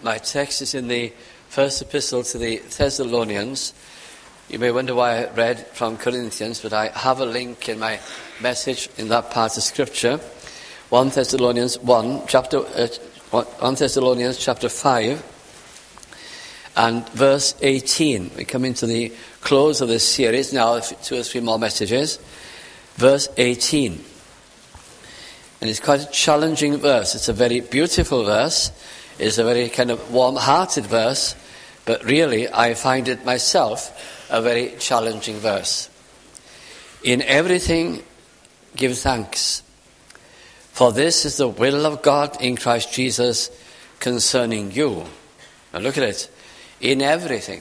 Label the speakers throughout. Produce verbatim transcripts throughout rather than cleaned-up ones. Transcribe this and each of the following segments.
Speaker 1: My text is in the first epistle to the Thessalonians. You may wonder why I read from Corinthians, but I have a link in my message in that part of Scripture. First Thessalonians one, chapter uh, First Thessalonians chapter five and verse eighteen. We come into the close of this series now, two or three more messages. Verse eighteen. And it's quite a challenging verse. It's a very beautiful verse. It's a very kind of warm-hearted verse, but really I find it myself a very challenging verse. In everything give thanks, for this is the will of God in Christ Jesus concerning you. Now look at it. In everything.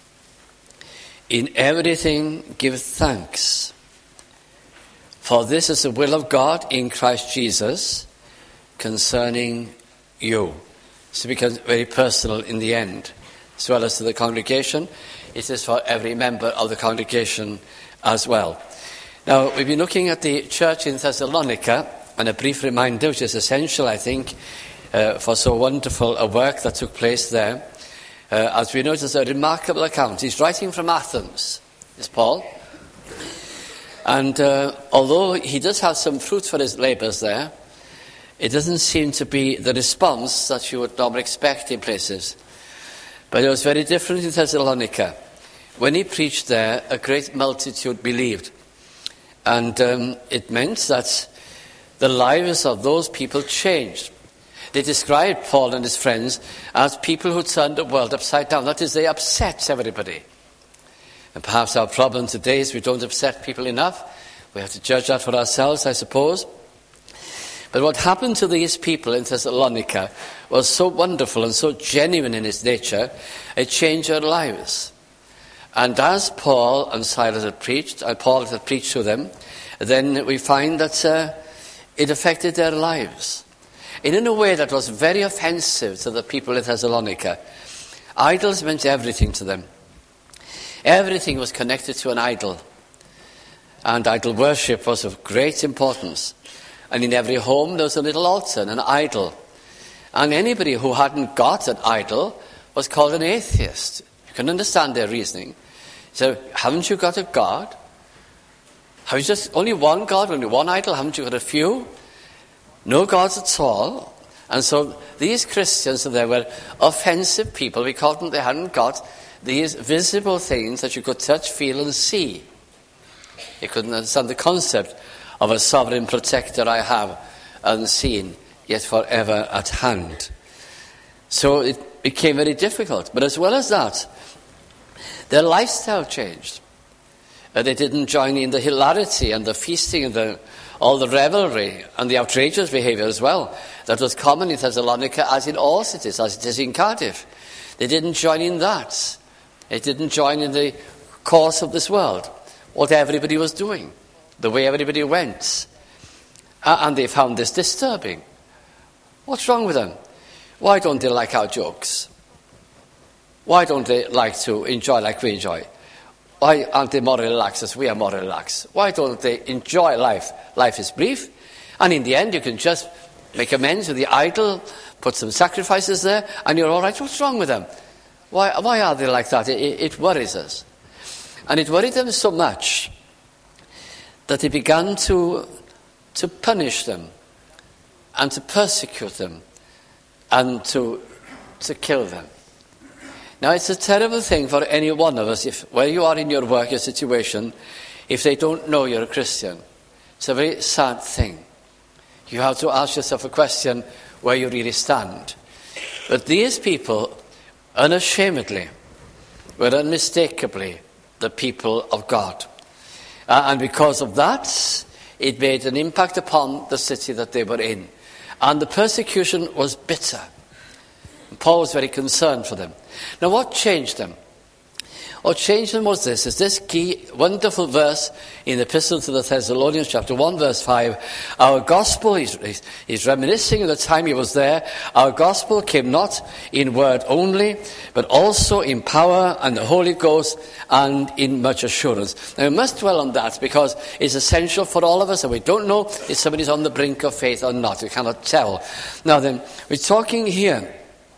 Speaker 1: In everything give thanks, for this is the will of God in Christ Jesus concerning you. So it becomes very personal in the end, as well as to the congregation. It is for every member of the congregation as well. Now, we've been looking at the church in Thessalonica, and a brief reminder, which is essential, I think, uh, for so wonderful a work that took place there. Uh, as we notice, a remarkable account. He's writing from Athens, is Paul. And uh, although he does have some fruit for his labours there, it doesn't seem to be the response that you would normally expect in places. But it was very different in Thessalonica. When he preached there, a great multitude believed. And um, it meant that the lives of those people changed. They described Paul and his friends as people who turned the world upside down. That is, they upset everybody. And perhaps our problem today is we don't upset people enough. We have to judge that for ourselves, I suppose. But what happened to these people in Thessalonica was so wonderful and so genuine in its nature, it changed their lives. And as Paul and Silas had preached, and Paul had preached to them, then we find that uh, it affected their lives. And in a way that was very offensive to the people in Thessalonica. Idols meant everything to them. Everything was connected to an idol. And idol worship was of great importance. And in every home there was a little altar and an idol. And anybody who hadn't got an idol was called an atheist. You can understand their reasoning. So, haven't you got a God? Have you just only one God, only one idol? Haven't you got a few? No gods at all. And so these Christians there were offensive people because they hadn't got these visible things that you could touch, feel and see. They couldn't understand the concept of a sovereign protector I have, unseen, yet forever at hand. So it became very difficult. But as well as that, their lifestyle changed. Uh, they didn't join in the hilarity and the feasting and the, all the revelry and the outrageous behavior as well that was common in Thessalonica, as in all cities, as it is in Cardiff. They didn't join in that. They didn't join in the course of this world, what everybody was doing, the way everybody went. Uh, and they found this disturbing. What's wrong with them? Why don't they like our jokes? Why don't they like to enjoy like we enjoy? Why aren't they more relaxed as we are more relaxed? Why don't they enjoy life? Life is brief. And in the end, you can just make amends with the idol, put some sacrifices there, and you're all right. What's wrong with them? Why, why are they like that? It, it worries us. And it worried them so much that they began to, to punish them and to persecute them and to, to kill them. Now, it's a terrible thing for any one of us, if where you are in your work, your situation, if they don't know you're a Christian. It's a very sad thing. You have to ask yourself a question where you really stand. But these people, unashamedly, were unmistakably the people of God. Uh, and because of that, it made an impact upon the city that they were in. And the persecution was bitter. And Paul was very concerned for them. Now, what changed them? What changed them was this, is this key, wonderful verse in the Epistle to the Thessalonians, chapter one, verse five. Our gospel, he's, he's, he's reminiscing of the time he was there, our gospel came not in word only, but also in power and the Holy Ghost and in much assurance. Now, we must dwell on that because it's essential for all of us, and we don't know if somebody's on the brink of faith or not. We cannot tell. Now then, we're talking here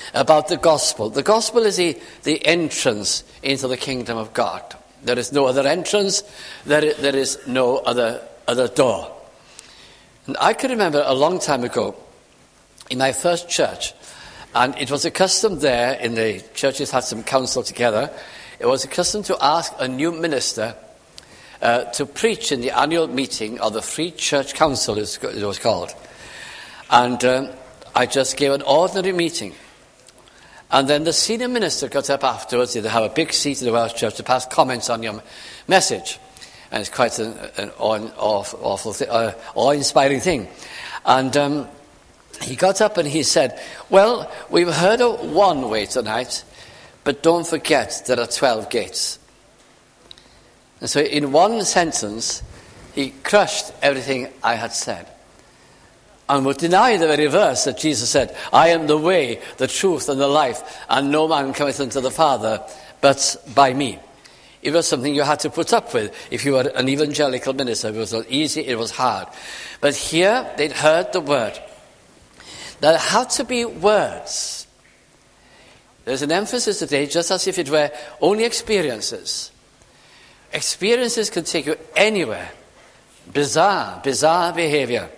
Speaker 1: about the gospel. The gospel is the, the entrance into the kingdom of God. There is no other entrance. There is, there is no other, other door. And I can remember a long time ago in my first church, and it was a custom there in the churches had some council together. It was a custom to ask a new minister uh, to preach in the annual meeting of the Free Church Council, as it was called. And um, I just gave an ordinary meeting. And then the senior minister got up afterwards. They have a big seat in the Welsh Church to pass comments on your message. And it's quite an, an awful, awful th- uh, awe-inspiring thing. And um, he got up and he said, well, we've heard of one way tonight, but don't forget there are twelve gates. And so in one sentence, he crushed everything I had said. And would deny the very verse that Jesus said, I am the way, the truth, and the life, and no man cometh unto the Father but by me. It was something you had to put up with if you were an evangelical minister. It was not easy, it was hard. But here, they'd heard the word. There had to be words. There's an emphasis today, just as if it were only experiences. Experiences can take you anywhere. Bizarre, bizarre behavior.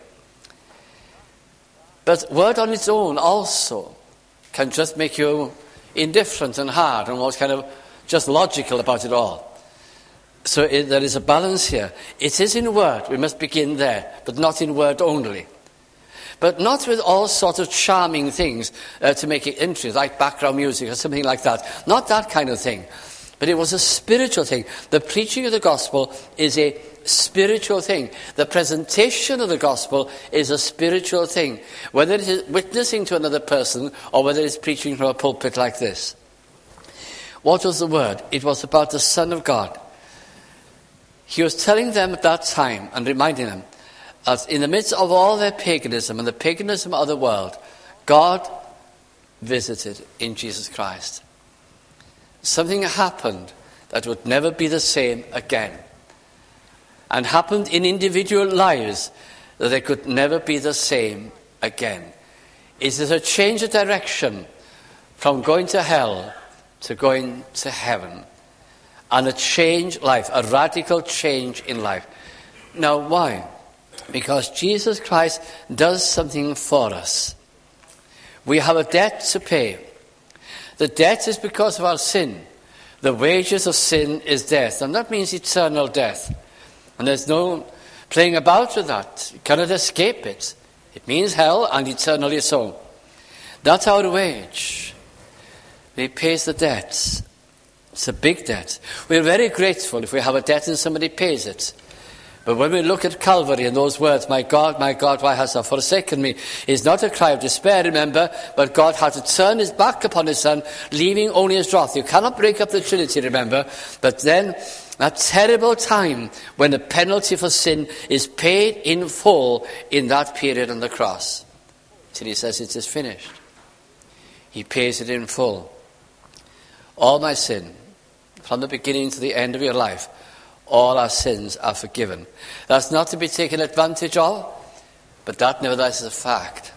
Speaker 1: But word on its own also can just make you indifferent and hard and almost kind of just logical about it all. So it, there is a balance here. It is in word. We must begin there, but not in word only. But not with all sorts of charming things uh, to make it interesting, like background music or something like that. Not that kind of thing. But it was a spiritual thing. The preaching of the gospel is a spiritual thing. The presentation of the gospel is a spiritual thing. Whether it is witnessing to another person or whether it's preaching from a pulpit like this. What was the word? It was about the Son of God. He was telling them at that time and reminding them that in the midst of all their paganism and the paganism of the world, God visited in Jesus Christ. Something happened that would never be the same again. And happened in individual lives that they could never be the same again. It is a change of direction from going to hell to going to heaven. And a change life, a radical change in life. Now why? Because Jesus Christ does something for us. We have a debt to pay. The debt is because of our sin. The wages of sin is death. And that means eternal death. And there's no playing about with that. You cannot escape it. It means hell and eternally so. That's our wage. He pays the debt. It's a big debt. We're very grateful if we have a debt and somebody pays it. But when we look at Calvary and those words, my God, my God, why hast thou forsaken me, is not a cry of despair, remember, but God had to turn his back upon his Son, leaving only his wrath. You cannot break up the Trinity, remember, but then that terrible time when the penalty for sin is paid in full in that period on the cross. Till he says it is finished. He pays it in full. All my sin, from the beginning to the end of your life, all our sins are forgiven. That's not to be taken advantage of, but that nevertheless is a fact.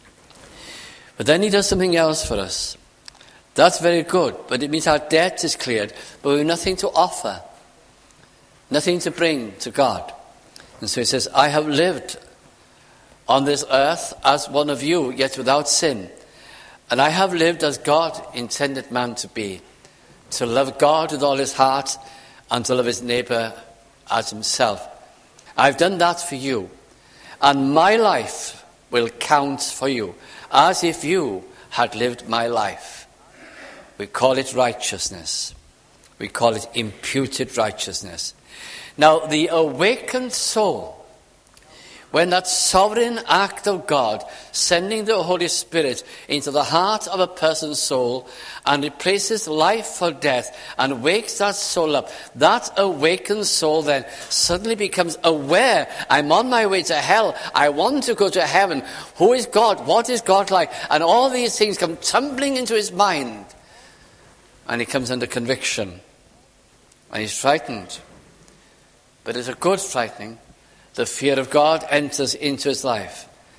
Speaker 1: But then he does something else for us. That's very good, but it means our debt is cleared, but we have nothing to offer, nothing to bring to God. And so he says, I have lived on this earth as one of you, yet without sin. And I have lived as God intended man to be, to love God with all his heart and to love his neighbour as himself. I've done that for you. And my life will count for you, as if you had lived my life. We call it righteousness. We call it imputed righteousness. Now, the awakened soul, when that sovereign act of God, sending the Holy Spirit into the heart of a person's soul and replaces life for death and wakes that soul up, that awakened soul then suddenly becomes aware, I'm on my way to hell, I want to go to heaven, who is God, what is God like? And all these things come tumbling into his mind. And he comes under conviction. And he's frightened. But it's a good frightening. The fear of God enters into his life.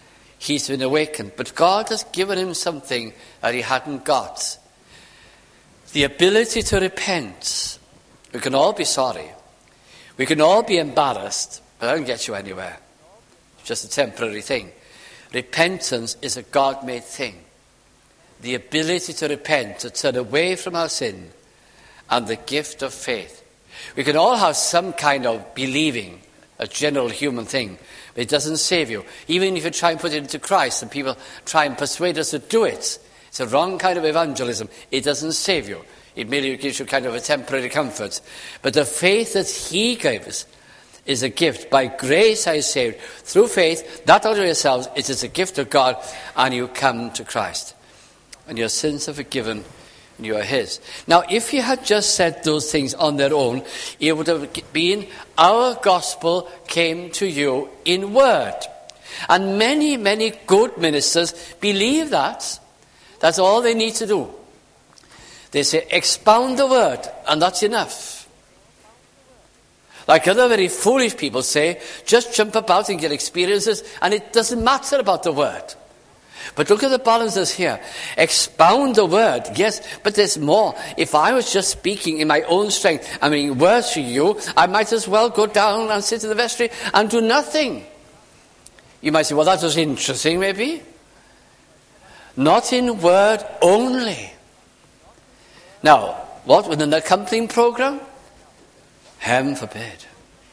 Speaker 1: He's been awakened. But God has given him something that he hadn't got. The ability to repent. We can all be sorry. We can all be embarrassed, but that doesn't get you anywhere. It's just a temporary thing. Repentance is a God-made thing. The ability to repent, to turn away from our sin, and the gift of faith. We can all have some kind of believing, a general human thing, but it doesn't save you. Even if you try and put it into Christ and people try and persuade us to do it, it's a wrong kind of evangelism. It doesn't save you. It merely gives you kind of a temporary comfort. But the faith that he gives is a gift. By grace I saved. Through faith, not out of yourselves, it is a gift of God, and you come to Christ. And your sins are forgiven, and you are his. Now, if he had just said those things on their own, it would have been, our gospel came to you in word. And many, many good ministers believe that. That's all they need to do. They say, expound the word, and that's enough. Like other very foolish people say, just jump about and get experiences, and it doesn't matter about the word. But look at the balances here. Expound the word, yes, but there's more. If I was just speaking in my own strength, I mean, words to you, I might as well go down and sit in the vestry and do nothing. You might say, well, that was interesting, maybe. Not in word only. Now, what, with an accompanying program? Heaven forbid.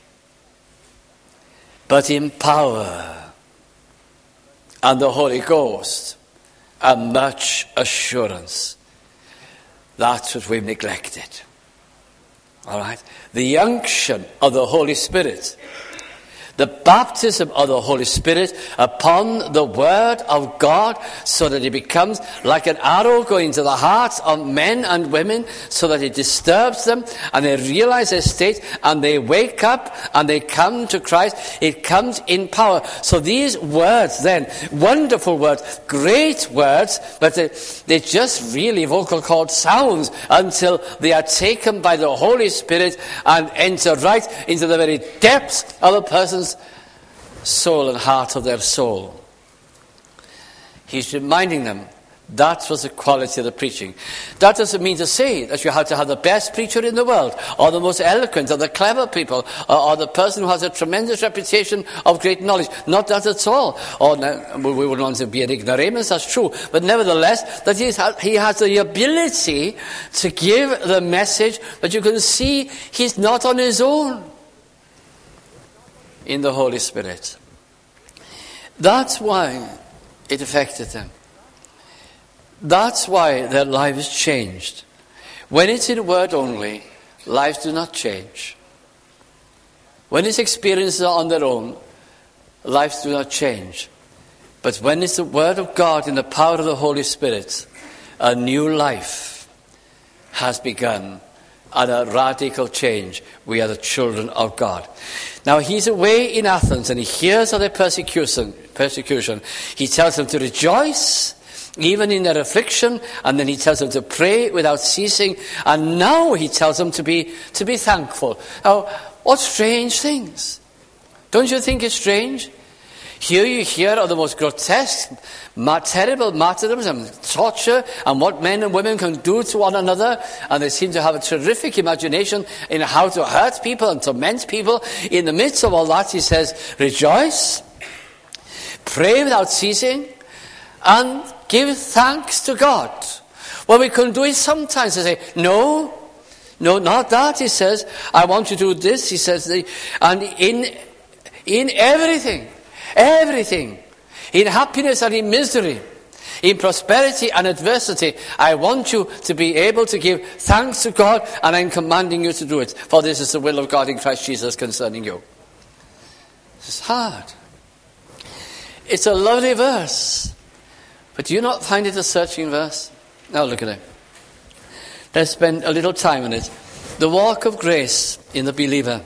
Speaker 1: But in power and the Holy Ghost and much assurance. That's what we've neglected. All right? The unction of the Holy Spirit. The baptism of the Holy Spirit upon the Word of God, so that it becomes like an arrow going to the hearts of men and women, so that it disturbs them and they realize their state and they wake up and they come to Christ. It comes in power. So these words then, wonderful words, great words, but they, they just really vocal cord sounds until they are taken by the Holy Spirit and enter right into the very depths of a person's soul and heart of their soul. He's reminding them that was the quality of the preaching. That doesn't mean to say that you have to have the best preacher in the world, or the most eloquent, or the clever people, or, or the person who has a tremendous reputation of great knowledge. Not that at all. Or we wouldn't want to be an ignoramus, that's true. But nevertheless, that he has, he has the ability to give the message, but you can see he's not on his own. In the Holy Spirit. That's why it affected them. That's why their lives changed. When it's in word only, lives do not change. When it's experiences on their own, lives do not change. But when it's the word of God in the power of the Holy Spirit, a new life has begun. And a radical change. We are the children of God. Now he's away in Athens and he hears of their persecution. Persecution. He tells them to rejoice, even in their affliction, and then he tells them to pray without ceasing. And now he tells them to be to be thankful. Now, what strange things! Don't you think it's strange? Here you hear of the most grotesque, terrible martyrdoms and torture and what men and women can do to one another, and they seem to have a terrific imagination in how to hurt people and torment people. In the midst of all that, he says, rejoice, pray without ceasing, and give thanks to God. Well, we can do it sometimes and say, no, no, not that. He says, I want you to do this. He says, and in in everything, Everything, in happiness and in misery, in prosperity and adversity, I want you to be able to give thanks to God, and I'm commanding you to do it. For this is the will of God in Christ Jesus concerning you. It's hard. It's a lovely verse. But do you not find it a searching verse? Now look at it. Let's spend a little time on it. The walk of grace in the believer.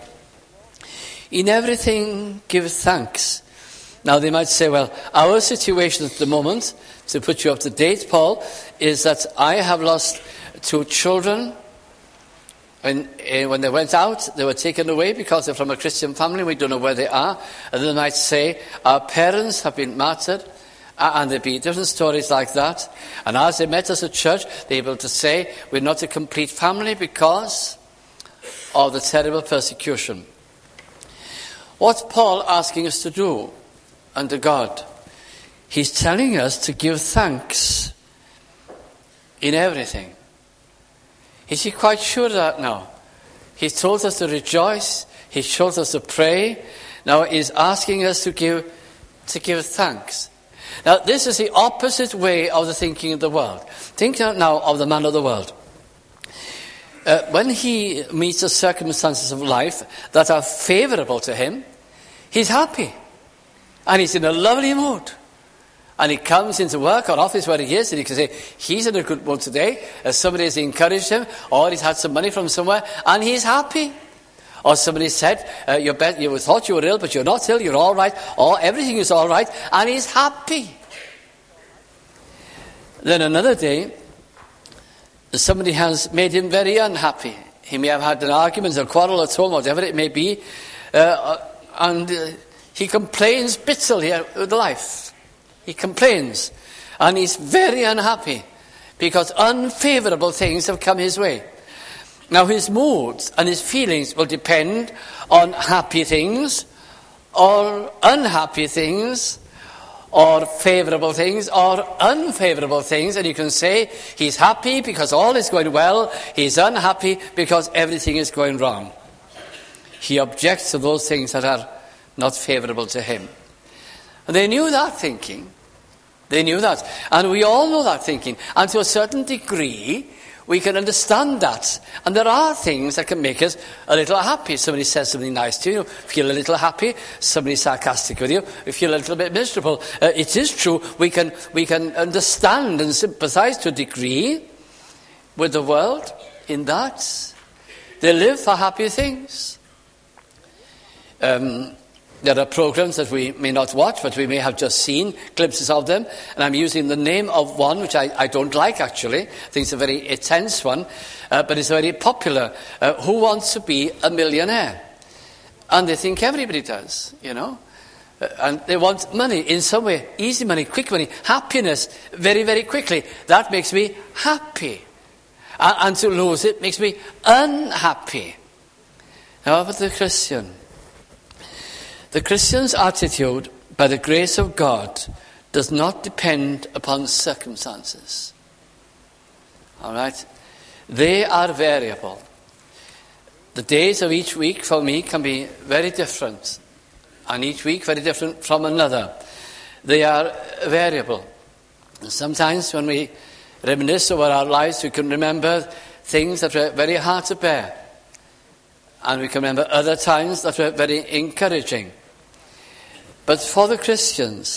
Speaker 1: In everything give thanks. Now they might say, well, our situation at the moment, to put you up to date, Paul, is that I have lost two children. And uh, when they went out, they were taken away because they're from a Christian family. We don't know where they are. And they might say, our parents have been martyred. And there'd be different stories like that. And as they met as a church, they were able to say, we're not a complete family because of the terrible persecution. What's Paul asking us to do unto God? He's telling us to give thanks in everything. Is he quite sure of that now? He's told us to rejoice. He's told us to pray. Now he's asking us to give, to give thanks. Now, this is the opposite way of the thinking of the world. Think now of the man of the world. Uh, when he meets the circumstances of life that are favorable to him, he's happy. And he's in a lovely mood. And he comes into work or office where he is, and he can say, he's in a good mood today, as somebody has encouraged him, or he's had some money from somewhere, and he's happy. Or somebody said, uh, you, bet, you thought you were ill, but you're not ill, you're all right, or everything is all right, and he's happy. Then another day, somebody has made him very unhappy. He may have had an argument, a quarrel at home, whatever it may be, uh, and uh, he complains bitterly with life. He complains, and he's very unhappy, because unfavorable things have come his way. Now, his moods and his feelings will depend on happy things, or unhappy things, or favourable things, or unfavourable things. And you can say he's happy because all is going well, he's unhappy because everything is going wrong. He objects to those things that are not favourable to him. And they knew that thinking. They knew that. And we all know that thinking. And to a certain degree, we can understand that. And there are things that can make us a little happy. Somebody says something nice to you, feel a little happy. Somebody sarcastic with you, you feel a little bit miserable. Uh, it is true, we can, we can understand and sympathize to a degree with the world in that. They live for happy things. Um, there are programs that we may not watch, but we may have just seen glimpses of them. And I'm using the name of one, which I, I don't like, actually. I think it's a very intense one, uh, but it's very popular. Uh, Who Wants to Be a Millionaire? And they think everybody does, you know. Uh, and they want money in some way, easy money, quick money, happiness very, very quickly. That makes me happy. And, and to lose it makes me unhappy. How about the Christian? The Christian's attitude, by the grace of God, does not depend upon circumstances. All right? They are variable. The days of each week for me can be very different, and each week very different from another. They are variable. And sometimes when we reminisce over our lives, we can remember things that were very hard to bear. And we can remember other times that were very encouraging. But for the Christians,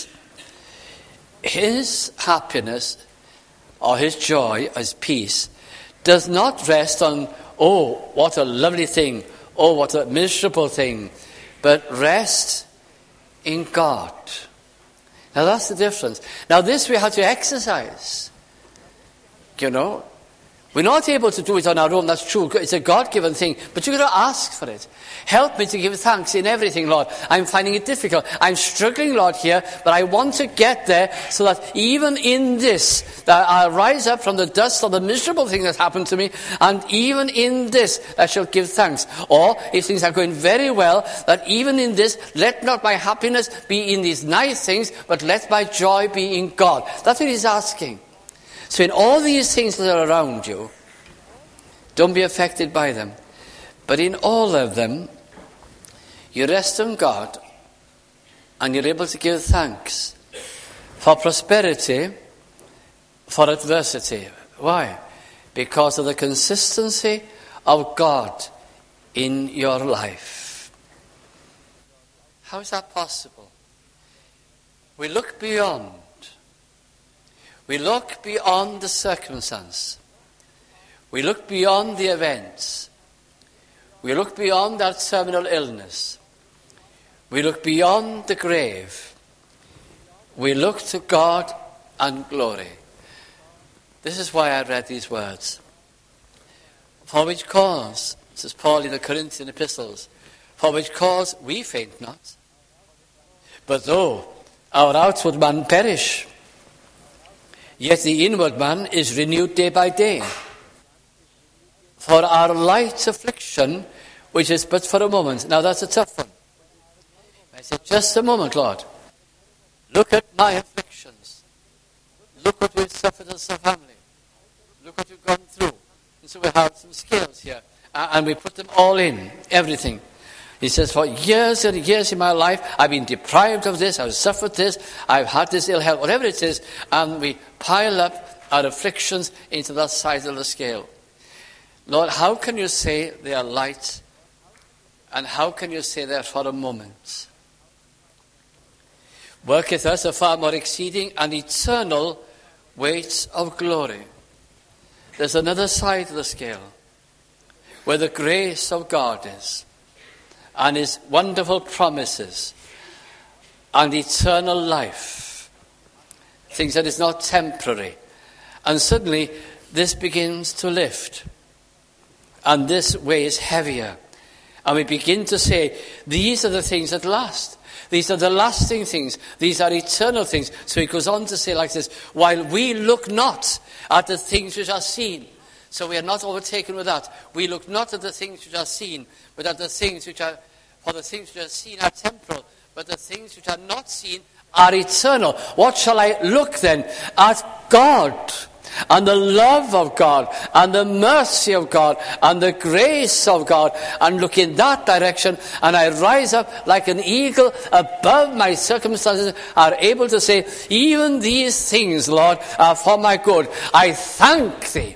Speaker 1: his happiness or his joy, his peace, does not rest on, oh, what a lovely thing, oh, what a miserable thing, but rest in God. Now that's the difference. Now this we have to exercise. You know, we're not able to do it on our own, that's true. It's a God-given thing, but you've got to ask for it. Help me to give thanks in everything, Lord. I'm finding it difficult. I'm struggling, Lord, here, but I want to get there so that even in this, that I'll rise up from the dust of the miserable thing that's happened to me, and even in this, I shall give thanks. Or, if things are going very well, that even in this, let not my happiness be in these nice things, but let my joy be in God. That's what he's asking. So in all these things that are around you, don't be affected by them. But in all of them, you rest on God and you're able to give thanks for prosperity, for adversity. Why? Because of the consistency of God in your life. How is that possible? We look beyond. We look beyond the circumstance. We look beyond the events. We look beyond that terminal illness. We look beyond the grave. We look to God and glory. This is why I read these words. For which cause, says Paul in the Corinthian epistles, for which cause we faint not. But though Our outward man perish, yet the inward man is renewed day by day. For our light affliction, which is but for a moment. Now that's a tough one. I said, just a moment, Lord. Look at my afflictions. Look what we've suffered as a family. Look what we've gone through. And so we have some scales here. And we put them all in, everything. He says, for years and years in my life, I've been deprived of this, I've suffered this, I've had this ill health, whatever it is, and we pile up our afflictions into that side of the scale. Lord, how can you say they are light, and how can you say they are for a moment? Worketh us a far more exceeding and eternal weight of glory. There's another side of the scale, where the grace of God is, and his wonderful promises, and eternal life, things that is not temporary. And suddenly this begins to lift, and this weighs heavier, and we begin to say, these are the things that last. These are the lasting things. These are eternal things. So he goes on to say like this, while we look not at the things which are seen. So we are not overtaken with that. We look not at the things which are seen, but at the things which are, for the things which are seen are temporal, but the things which are not seen are eternal. What shall I look then? At God, and the love of God, and the mercy of God, and the grace of God, and look in that direction, and I rise up like an eagle above my circumstances, are able to say, even these things, Lord, are for my good. I thank thee,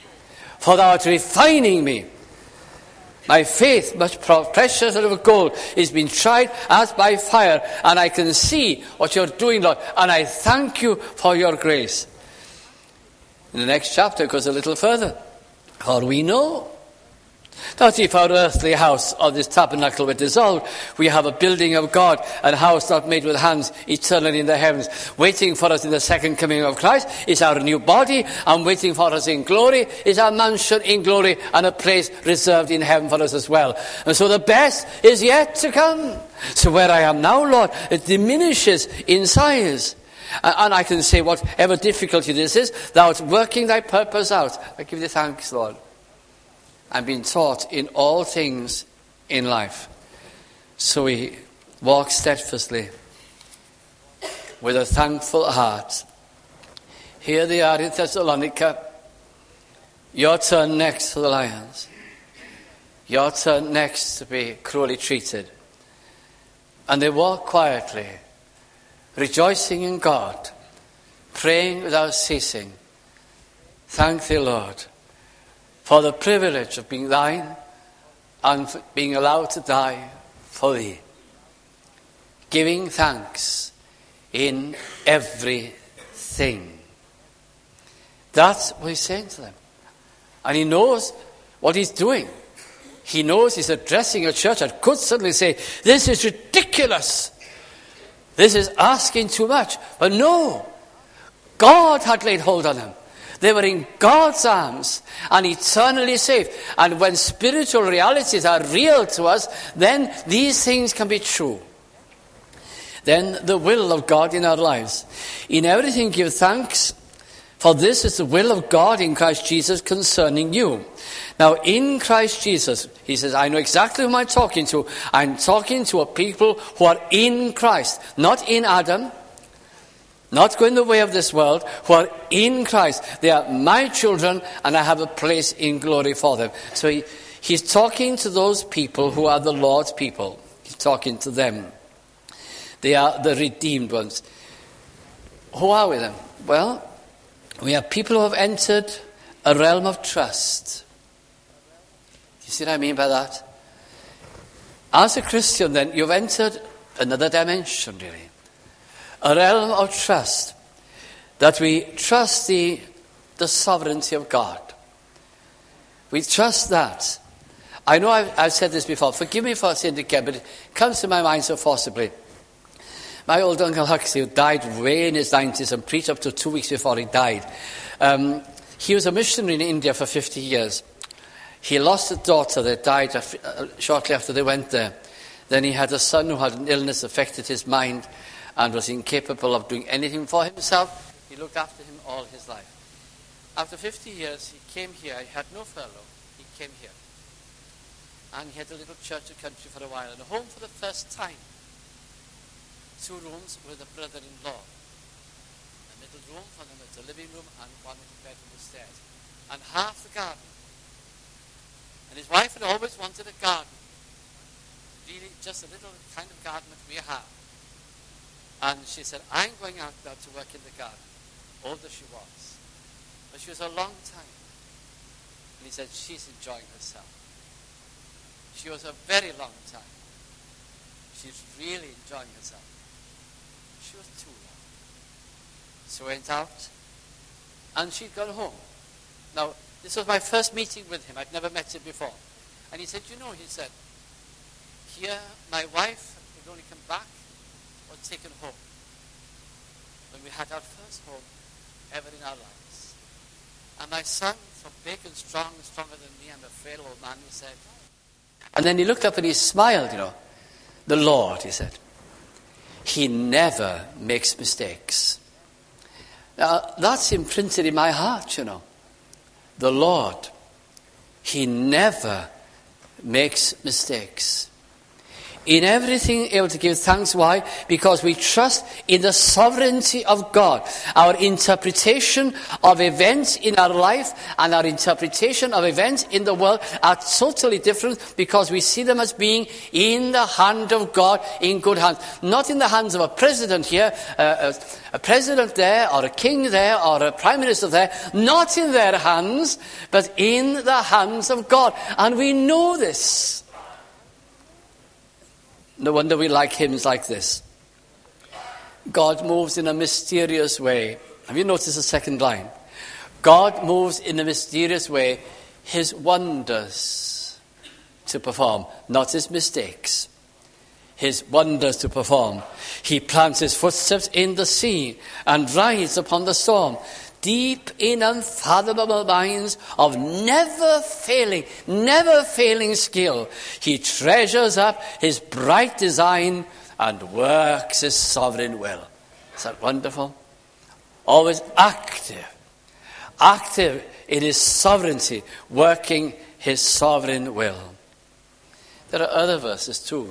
Speaker 1: for thou art refining me. My faith, much precious as gold, is being tried as by fire, and I can see what you're doing, Lord, and I thank you for your grace. In the next chapter it goes a little further. For we know that if our earthly house of this tabernacle were dissolved, we have a building of God, and a house not made with hands, eternally in the heavens. Waiting for us in the second coming of Christ is our new body, and waiting for us in glory is our mansion in glory, and a place reserved in heaven for us as well. And so the best is yet to come. So where I am now, Lord, it diminishes in size. And I can say, whatever difficulty this is, thou art working thy purpose out. I give thee thanks, Lord. I'm being taught in all things in life. So we walk steadfastly with a thankful heart. Here they are in Thessalonica. Your turn next for the lions. Your turn next to be cruelly treated. And they walk quietly, rejoicing in God, praying without ceasing. Thank thee, Lord, for the privilege of being thine and for being allowed to die for thee. Giving thanks in everything. That's what he's saying to them. And he knows what he's doing. He knows he's addressing a church that could suddenly say, this is ridiculous. This is asking too much. But no, God had laid hold on them. They were in God's arms and eternally safe. And when spiritual realities are real to us, then these things can be true. Then the will of God in our lives. In everything give thanks, for this is the will of God in Christ Jesus concerning you. Now, in Christ Jesus, he says, I know exactly who I'm talking to. I'm talking to a people who are in Christ, not in Adam, not going the way of this world, who are in Christ. They are my children, and I have a place in glory for them. So he, he's talking to those people who are the Lord's people. He's talking to them. They are the redeemed ones. Who are we then? Well, we are people who have entered a realm of trust. You see what I mean by that? As a Christian, then, you've entered another dimension, really. A realm of trust. That we trust the, the sovereignty of God. We trust that. I know I've, I've said this before. Forgive me for saying it again, but it comes to my mind so forcibly. My old Uncle Huxley, who died way in his nineties and preached up to two weeks before he died, um, he was a missionary in India for fifty years. He lost a daughter that died shortly after they went there. Then he had a son who had an illness affected his mind, and was incapable of doing anything for himself. He looked after him all his life. After fifty years, he came here. He had no furlough. He came here. And he had a little church of country for a while, and a home for the first time. Two rooms with a brother-in-law. A middle room for them, it's a living room, and one little bedroom upstairs. And half the garden. And his wife had always wanted a garden. Really, just a little kind of garden that we have. And she said, I'm going out now to work in the garden. Older she was. But she was a long time. And he said, she's enjoying herself. She was a very long time. She's really enjoying herself. She was too long. So I went out, and she'd gone home. Now, this was my first meeting with him. I'd never met him before. And he said, you know, he said, here my wife would only come back or taken home when we had our first home ever in our lives. And my son, so big and strong, stronger than me, I'm a frail old man, he said. And then he looked up and he smiled, you know. The Lord, he said, he never makes mistakes. Now, that's imprinted in my heart, you know. The Lord, he never makes mistakes. In everything, able to give thanks. Why? Because we trust in the sovereignty of God. Our interpretation of events in our life and our interpretation of events in the world are totally different, because we see them as being in the hand of God, in good hands. Not in the hands of a president here, uh, a president there, or a king there, or a prime minister there. Not in their hands, but in the hands of God. And we know this. No wonder we like hymns like this. God moves in a mysterious way. Have you noticed the second line? God moves in a mysterious way, his wonders to perform, not his mistakes. His wonders to perform. He plants his footsteps in the sea and rides upon the storm. Deep in unfathomable minds of never failing, never failing skill, he treasures up his bright design and works his sovereign will. Is that wonderful? Always active, active in his sovereignty, working his sovereign will. There are other verses too.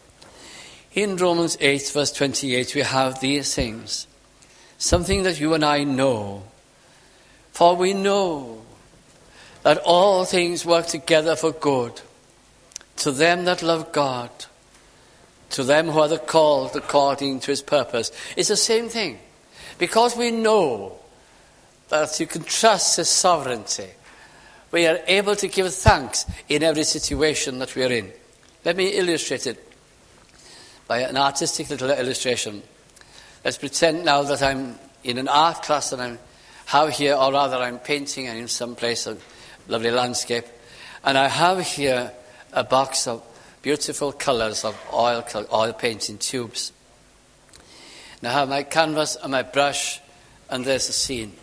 Speaker 1: In Romans eight, verse twenty-eight, we have these things. Something that you and I know. For we know that all things work together for good to them that love God, to them who are the called according to his purpose. It's the same thing. Because we know that you can trust his sovereignty, we are able to give thanks in every situation that we are in. Let me illustrate it by an artistic little illustration. Let's pretend now that I'm in an art class and I'm have here, or rather I'm painting and in some place, a lovely landscape, and I have here a box of beautiful colours of oil, oil painting tubes. And I have my canvas and my brush, and there's a scene.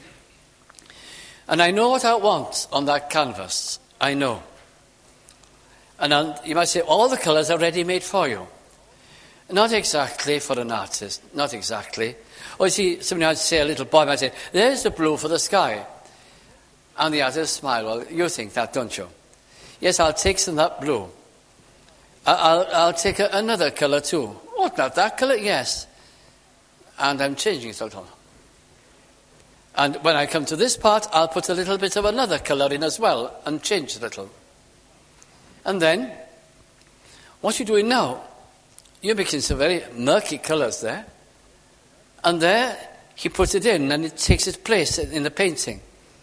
Speaker 1: And I know what I want on that canvas. I know. And um, you might say, all the colours are ready-made for you. Not exactly for an artist, not exactly. Or you see, somebody might say, a little boy might say, there's the blue for the sky. And the artist smile. Well, you think that, don't you? Yes, I'll take some of that blue. I'll, I'll take a, another colour too. What, not that colour? Yes. And I'm changing it a little. And when I come to this part, I'll put a little bit of another colour in as well and change it a little. And then, what you're doing now, you're making some very murky colours there. And there, he puts it in and it takes its place in the painting.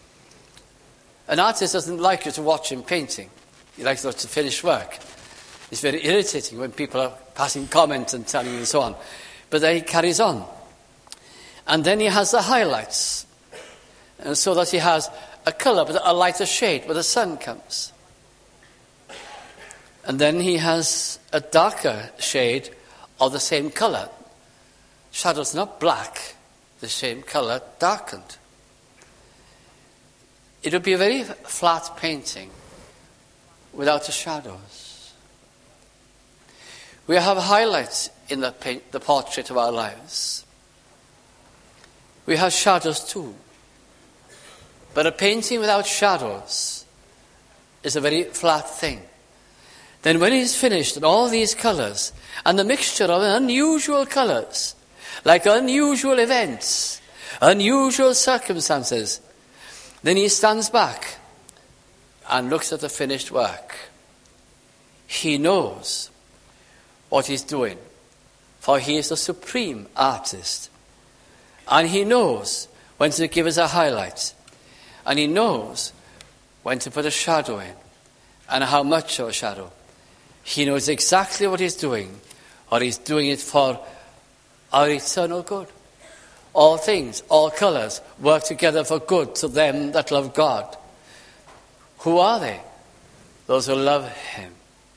Speaker 1: An artist doesn't like you to watch him painting. He likes to finish work. It's very irritating when people are passing comments and telling you and so on. But then he carries on. And then he has the highlights. And so that he has a colour, but a lighter shade where the sun comes. And then he has a darker shade of the same colour. Shadows not black, the same colour darkened. It would be a very flat painting without the shadows. We have highlights in the, paint, the portrait of our lives. We have shadows too. But a painting without shadows is a very flat thing. Then when it's finished, and all these colours, and the mixture of unusual colours, like unusual events, unusual circumstances, then he stands back and looks at the finished work. He knows what he's doing, for he is the supreme artist. And he knows when to give us a highlight. And he knows when to put a shadow in, and how much of a shadow. He knows exactly what he's doing, or he's doing it for our eternal good. All things, all colours, work together for good to them that love God. Who are they? Those who love him.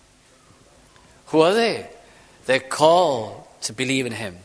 Speaker 1: Who are they? They're called to believe in him.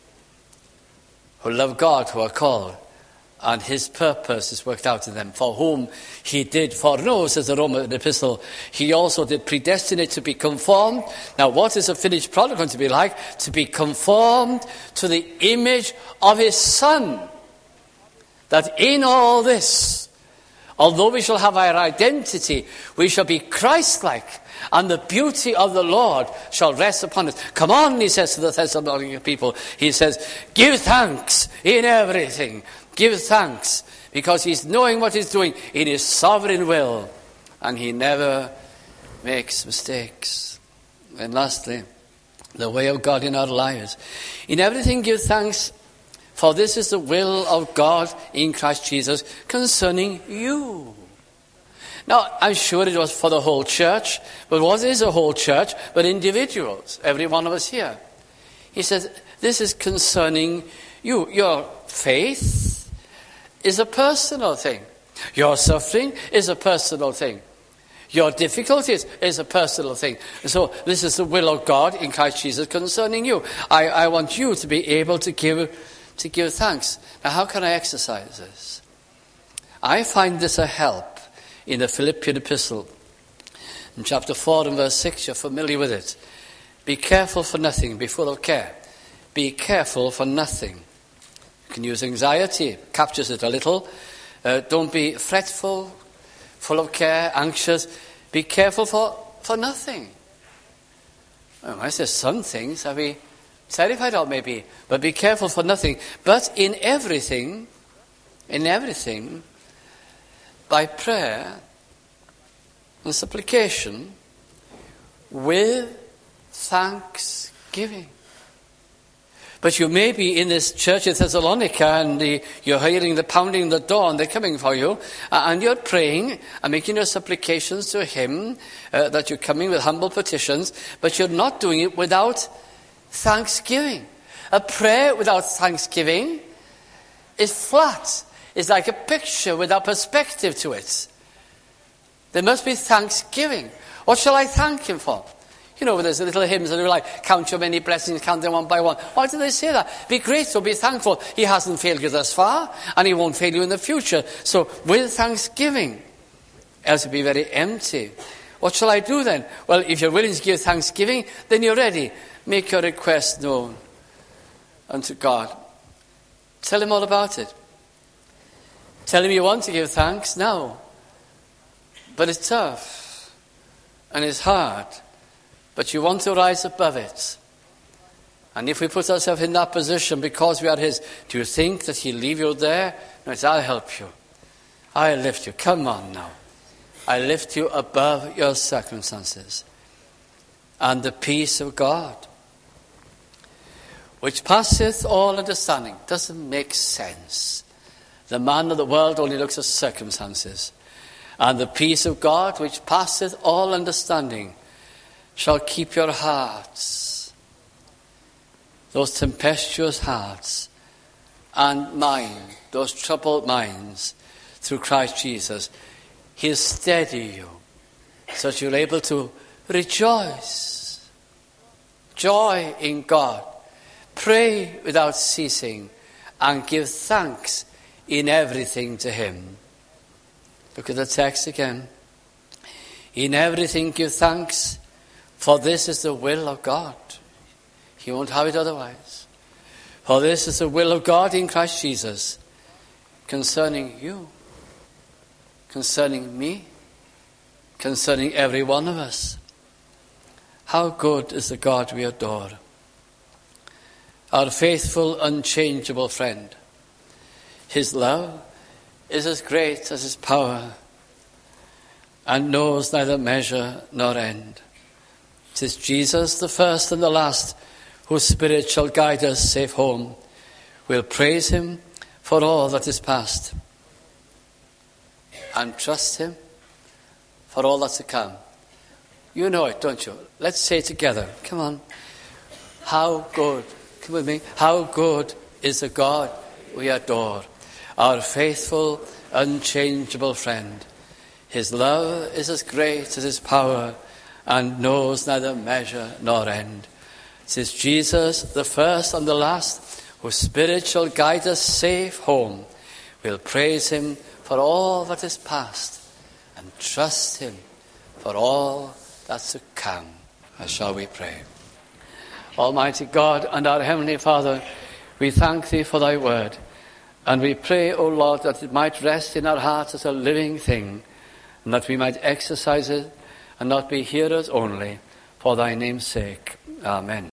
Speaker 1: Who love God, who are called. And his purpose is worked out in them. For whom he did foreknow, says the Roman epistle, he also did predestinate to be conformed. Now what is the finished product going to be like? To be conformed to the image of his Son. That in all this, although we shall have our identity, we shall be Christ-like. And the beauty of the Lord shall rest upon us. Come on, he says to the Thessalonian people. He says, give thanks in everything. Give thanks, because he's knowing what he's doing in his sovereign will, and he never makes mistakes. And lastly, the way of God in our lives. In everything give thanks, for this is the will of God in Christ Jesus concerning you. Now, I'm sure it was for the whole church, but what is a whole church but individuals, every one of us here? He says, this is concerning you. Your faith is a personal thing. Your suffering is a personal thing. Your difficulties is a personal thing. So this is the will of God in Christ Jesus concerning you. I, I want you to be able to give, to give thanks. Now, how can I exercise this? I find this a help in the Philippian epistle. In chapter four and verse six, you're familiar with it. Be careful for nothing, be full of care. Be careful for nothing. You can use anxiety, captures it a little. Uh, don't be fretful, full of care, anxious. Be careful for, for nothing. Well, I say some things I'll be terrified of maybe, but be careful for nothing. But in everything, in everything, by prayer and supplication, with thanksgiving. But you may be in this church at Thessalonica and the, you're hearing the pounding of the door and they're coming for you, uh, and you're praying and making your supplications to him, uh, that you're coming with humble petitions, but you're not doing it without thanksgiving. A prayer without thanksgiving is flat. It's like a picture without perspective to it. There must be thanksgiving. What shall I thank him for? You know, there's little hymns that are like, count your many blessings, count them one by one. Why do they say that? Be grateful, be thankful. He hasn't failed you thus far, and he won't fail you in the future. So, with thanksgiving, else it'll be very empty. What shall I do then? Well, if you're willing to give thanksgiving, then you're ready. Make your request known unto God. Tell him all about it. Tell him you want to give thanks now. But it's tough, and it's hard. But you want to rise above it. And if we put ourselves in that position because we are his, do you think that he'll leave you there? No, it's, I'll help you. I'll lift you. Come on now. I lift you above your circumstances. And the peace of God, which passeth all understanding, doesn't make sense. The man of the world only looks at circumstances. And the peace of God, which passeth all understanding, shall keep your hearts, those tempestuous hearts, and mine, those troubled minds, through Christ Jesus. He'll steady you so that you're able to rejoice. Joy in God. Pray without ceasing and give thanks in everything to him. Look at the text again. In everything give thanks, for this is the will of God He won't have it otherwise. For this is the will of God in Christ Jesus concerning you, concerning me, concerning every one of us. How good is the God we adore, our faithful, unchangeable friend. His love is as great as his power and knows neither measure nor end. 'Tis Jesus, the first and the last, whose Spirit shall guide us safe home. We'll praise him for all that is past and trust him for all that's to come. You know it, don't you? Let's say it together. Come on. How good, come with me, how good is the God we adore, our faithful, unchangeable friend. His love is as great as his power and knows neither measure nor end. 'Tis Jesus, the first and the last, whose Spirit shall guide us safe home. We'll praise him for all that is past and trust him for all that's to come. As shall we pray. Almighty God and our Heavenly Father, we thank thee for thy word, and we pray, O Lord, that it might rest in our hearts as a living thing, and that we might exercise it and not be hearers only, for thy name's sake. Amen.